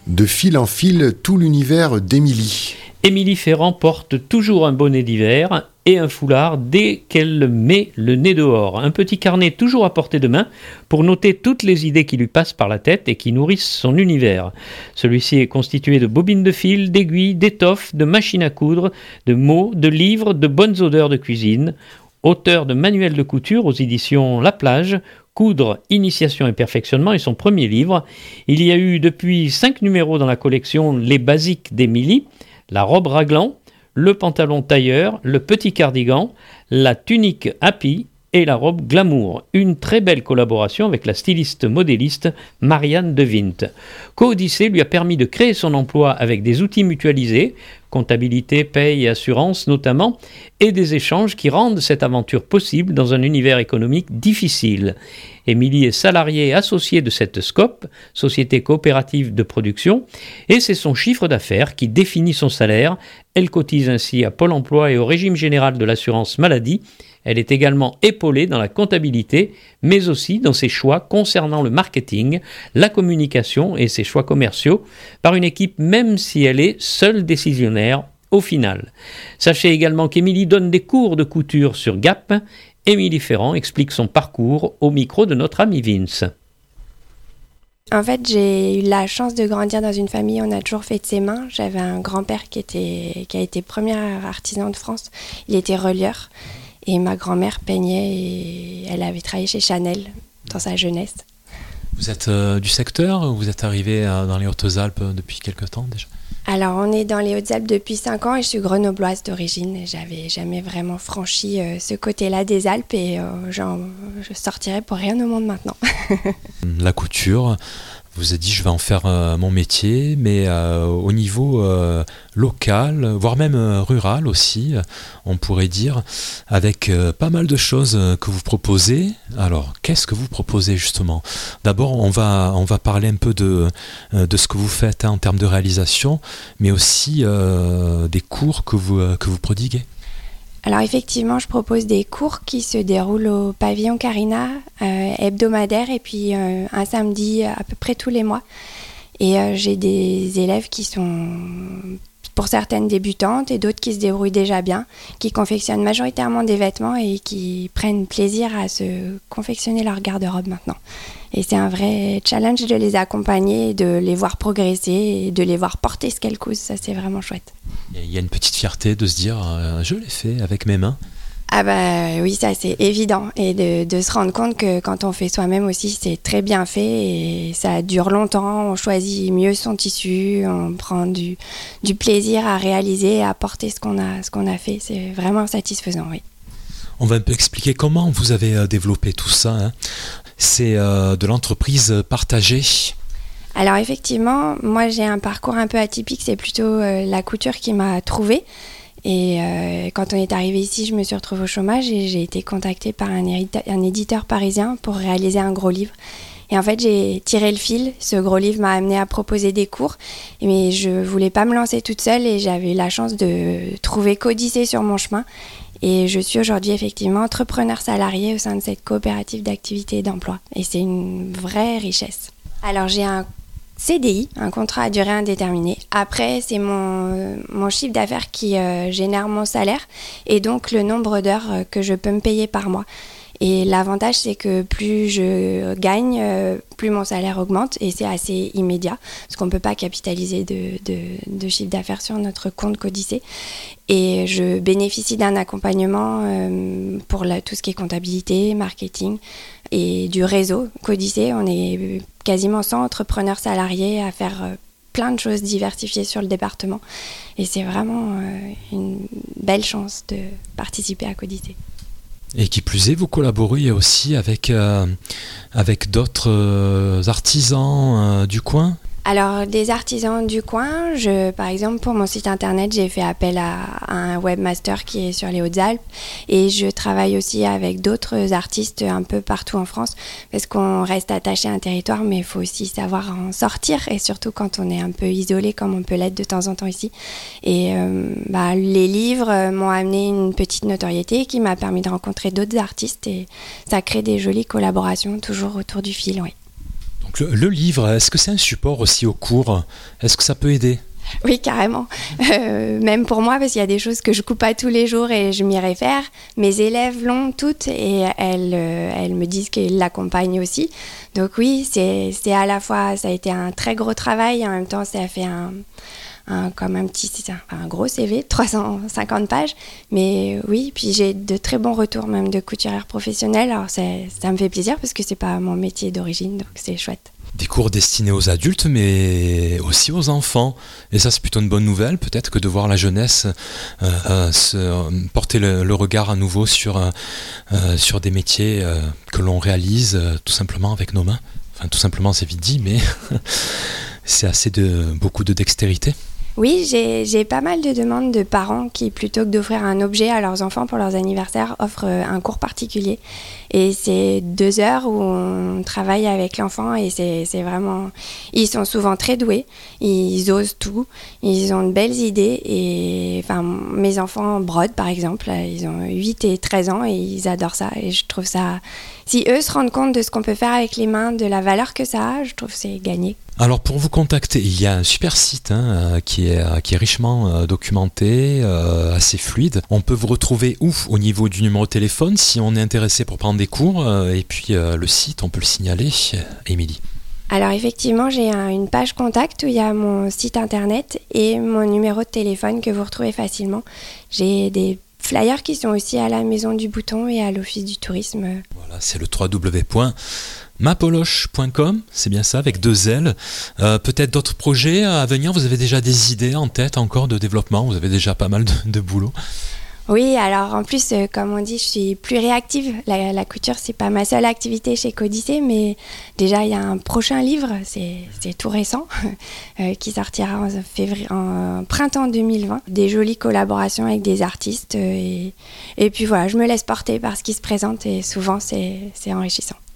de fil en fil tout l'univers d'Émilie. Émilie Ferrand porte toujours un bonnet d'hiver et un foulard dès qu'elle met le nez dehors. Un petit carnet toujours à portée de main pour noter toutes les idées qui lui passent par la tête et qui nourrissent son univers. Celui-ci est constitué de bobines de fil, d'aiguilles, d'étoffes, de machines à coudre, de mots, de livres, de bonnes odeurs de cuisine. Auteur de manuels de couture aux éditions La Plage, Coudre, Initiation et Perfectionnement est son premier livre. Il y a eu depuis 5 numéros dans la collection Les Basiques d'Émilie, la robe raglan, le pantalon tailleur, le petit cardigan, la tunique happy et la robe glamour. Une très belle collaboration avec la styliste modéliste Marianne de Wint. Codyssée lui a permis de créer son emploi avec des outils mutualisés, comptabilité, paye et assurance notamment, et des échanges qui rendent cette aventure possible dans un univers économique difficile. Émilie est salariée associée de cette SCOP, Société coopérative de production, et c'est son chiffre d'affaires qui définit son salaire. Elle cotise ainsi à Pôle emploi et au régime général de l'assurance maladie. Elle est également épaulée dans la comptabilité, mais aussi dans ses choix concernant le marketing, la communication et ses choix commerciaux, par une équipe même si elle est seule décisionnaire au final. Sachez également qu'Émilie donne des cours de couture sur Gap. Émilie Ferrand explique son parcours au micro de notre ami Vince. En fait, j'ai eu la chance de grandir dans une famille où on a toujours fait de ses mains. J'avais un grand-père qui a été premier artisan de France. Il était relieur. Et ma grand-mère peignait et elle avait travaillé chez Chanel dans sa jeunesse. Vous êtes du secteur ou vous êtes arrivé dans les Hautes-Alpes depuis quelque temps déjà ? Alors, on est dans les Hautes-Alpes depuis 5 ans et je suis grenobloise d'origine. J'avais jamais vraiment franchi ce côté-là des Alpes et je sortirais pour rien au monde maintenant. La couture, vous avez dit je vais en faire mon métier, mais au niveau local, voire même rural aussi, on pourrait dire, avec pas mal de choses que vous proposez. Alors, qu'est-ce que vous proposez justement ? D'abord, on va parler un peu de ce que vous faites en termes de réalisation, mais aussi des cours que vous prodiguez. Alors effectivement, je propose des cours qui se déroulent au pavillon Carina, hebdomadaire, et puis un samedi à peu près tous les mois. Et j'ai des élèves qui sont, pour certaines débutantes, et d'autres qui se débrouillent déjà bien, qui confectionnent majoritairement des vêtements et qui prennent plaisir à se confectionner leur garde-robe maintenant. Et c'est un vrai challenge de les accompagner, de les voir progresser et de les voir porter ce qu'elles cousent. Ça, c'est vraiment chouette. Il y a une petite fierté de se dire je l'ai fait avec mes mains. Ah bah oui, ça c'est évident. Et de se rendre compte que quand on fait soi-même aussi, c'est très bien fait et ça dure longtemps. On choisit mieux son tissu, on prend du plaisir à réaliser, à porter ce qu'on a fait. C'est vraiment satisfaisant, oui. On va un peu expliquer comment vous avez développé tout ça, hein. C'est de l'entreprise partagée. Alors effectivement, moi j'ai un parcours un peu atypique, c'est plutôt la couture qui m'a trouvée. Et quand on est arrivé ici, je me suis retrouvée au chômage et j'ai été contactée par un éditeur parisien pour réaliser un gros livre. Et en fait, j'ai tiré le fil. Ce gros livre m'a amené à proposer des cours. Mais je ne voulais pas me lancer toute seule et j'avais eu la chance de trouver Codyssée sur mon chemin. Et je suis aujourd'hui effectivement entrepreneur salarié au sein de cette coopérative d'activité et d'emploi. Et c'est une vraie richesse. Alors j'ai un CDI, un contrat à durée indéterminée. Après, c'est mon chiffre d'affaires qui génère mon salaire et donc le nombre d'heures que je peux me payer par mois. Et l'avantage, c'est que plus je gagne, plus mon salaire augmente et c'est assez immédiat parce qu'on ne peut pas capitaliser de chiffre d'affaires sur notre compte Codyssée. Et je bénéficie d'un accompagnement pour tout ce qui est comptabilité, marketing et du réseau Codyssée. On est quasiment 100 entrepreneurs salariés à faire plein de choses diversifiées sur le département. Et c'est vraiment une belle chance de participer à Codyssée. Et qui plus est, vous collaborez aussi avec d'autres artisans du coin ? Alors, des artisans du coin, par exemple, pour mon site internet, j'ai fait appel à un webmaster qui est sur les Hautes-Alpes et je travaille aussi avec d'autres artistes un peu partout en France parce qu'on reste attaché à un territoire, mais il faut aussi savoir en sortir et surtout quand on est un peu isolé comme on peut l'être de temps en temps ici. Et les livres m'ont amené une petite notoriété qui m'a permis de rencontrer d'autres artistes et ça crée des jolies collaborations toujours autour du fil, oui. Donc le livre, est-ce que c'est un support aussi au cours? Est-ce que ça peut aider? Oui, carrément. Même pour moi, parce qu'il y a des choses que je coupe pas tous les jours et je m'y réfère. Mes élèves l'ont toutes et elles me disent qu'ils l'accompagnent aussi. Donc oui, c'est à la fois, ça a été un très gros travail et en même temps, ça a fait comme un gros CV, 350 pages. Mais oui, puis j'ai de très bons retours même de couturières professionnelles. Alors ça me fait plaisir parce que c'est pas mon métier d'origine, donc c'est chouette. Des cours destinés aux adultes, mais aussi aux enfants. Et ça, c'est plutôt une bonne nouvelle, peut-être, que de voir la jeunesse porter le regard à nouveau sur des métiers que l'on réalise tout simplement avec nos mains. Enfin, tout simplement, c'est vite dit, mais c'est beaucoup de dextérité. Oui, j'ai pas mal de demandes de parents qui, plutôt que d'offrir un objet à leurs enfants pour leurs anniversaires, offrent un cours particulier. Et c'est 2 heures où on travaille avec l'enfant et c'est vraiment... Ils sont souvent très doués, ils osent tout, ils ont de belles idées. Et enfin, mes enfants brodent, par exemple, ils ont 8 et 13 ans et ils adorent ça. Et je trouve ça... Si eux se rendent compte de ce qu'on peut faire avec les mains, de la valeur que ça a, je trouve que c'est gagné. Alors pour vous contacter, il y a un super site qui est richement documenté, assez fluide. On peut vous retrouver où au niveau du numéro de téléphone si on est intéressé pour prendre des cours et puis le site, on peut le signaler, Émilie. Alors effectivement, j'ai une page contact où il y a mon site internet et mon numéro de téléphone que vous retrouvez facilement. J'ai des flyers qui sont aussi à la Maison du Bouton et à l'Office du Tourisme. Voilà, c'est le www.mapoloche.com, c'est bien ça, avec 2 L. Peut-être d'autres projets à venir, vous avez déjà des idées en tête encore de développement, vous avez déjà pas mal de boulot. Oui, alors en plus, comme on dit, je suis plus réactive. La couture, c'est pas ma seule activité chez Codyssée, mais déjà, il y a un prochain livre, c'est tout récent, qui sortira en printemps 2020. Des jolies collaborations avec des artistes. Et puis voilà, je me laisse porter par ce qui se présente et souvent, c'est enrichissant.